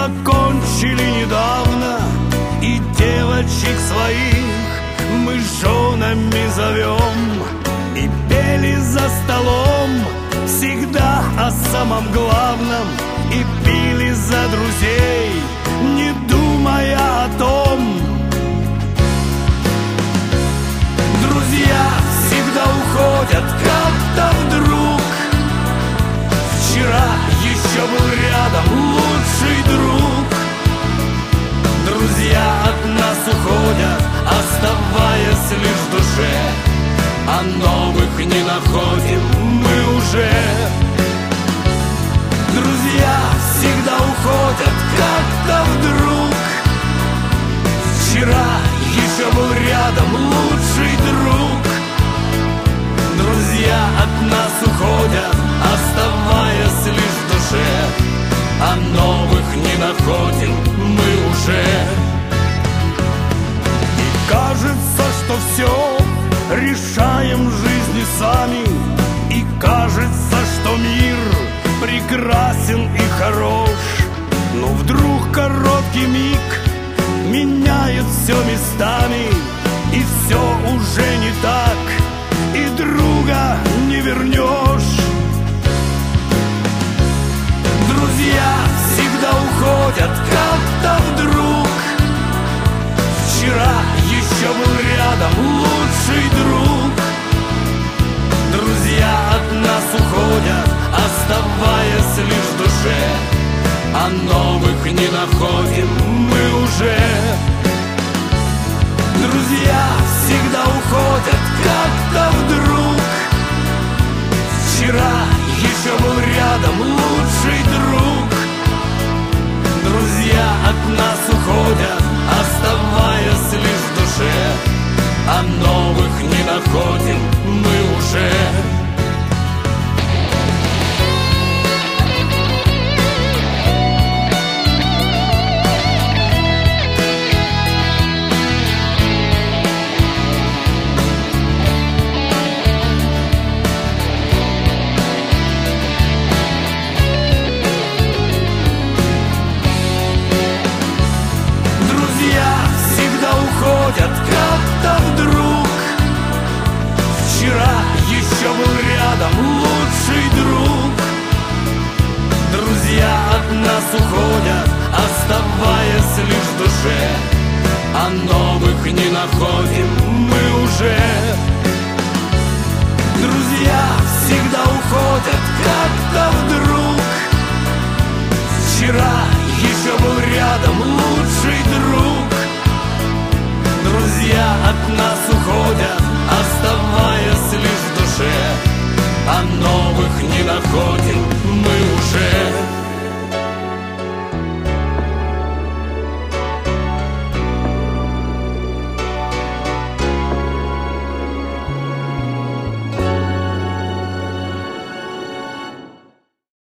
закончили недавно, и девочек своих мы женами зовем. И пели за столом всегда о самом главном, и пили за друзей, не думая о том. Друзья всегда уходят как-то вдруг. Вчера еще был рядом лучший друг. Друзья от нас уходят, оставаясь лишь в душе, а новых не находим мы уже. Друзья всегда уходят как-то вдруг. Вчера еще был рядом лучший друг. Друзья от нас уходят, оставаясь лишь в душе, а новых не находим мы уже. И кажется, что все решаем в жизни сами, и кажется, что мир прекрасен и хорош. Но вдруг короткий миг меняет все местами, и все уже не так, и друга не вернешь. Друзья всегда уходят как-то вдруг. Вчера еще был рядом лучший друг. Друзья от нас уходят, оставаясь лишь в душе, а новых не находим мы уже. Друзья всегда уходят как-то вдруг. Вчера еще был рядом лучший друг. Друзья от нас уходят, оставаясь лишь в душе, а новых не находим мы уже. Уходят как-то вдруг. Вчера еще был рядом лучший друг. Друзья от нас уходят, оставаясь лишь в душе, а новых не находим мы уже. Друзья всегда уходят как-то вдруг. Вчера еще был рядом лучший друг. Друзья от нас